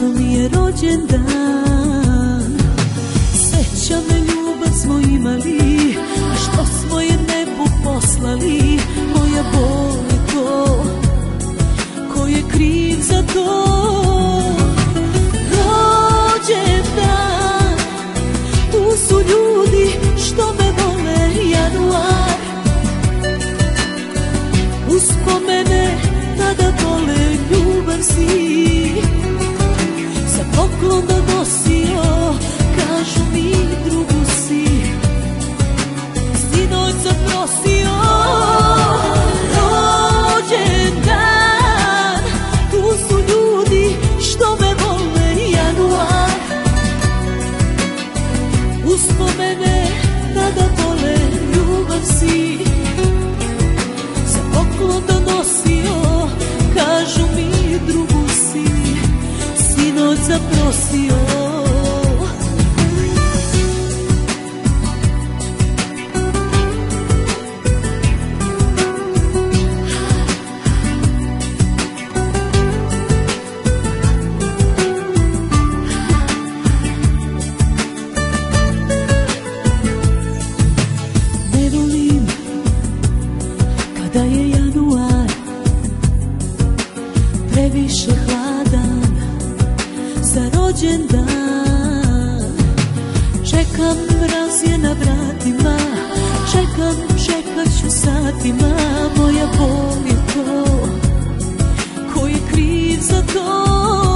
što mi je rođendan. Sreća me, ljubav smo imali, a što smo je nebu poslali. Moja bol je to, ko je kriv za to. Rođendan, tu su ljudi što me vole. Januar, uspomene tada bole. Ljubav si za poklon donosio, kažu mi drugu si, sinoć zaprosio. Rođendan, tu su ljudi što me vole. Januar, uspomene tada bole. Ljubav si za poklon donosio, kažu mi drugu si, sinoć zaprosio. Ne volim kada je januar previše hladan za rođendan. Čekam, mraz je na vratima, čekam, čekat ću satima. Moja bol je to, ko je kriv za to.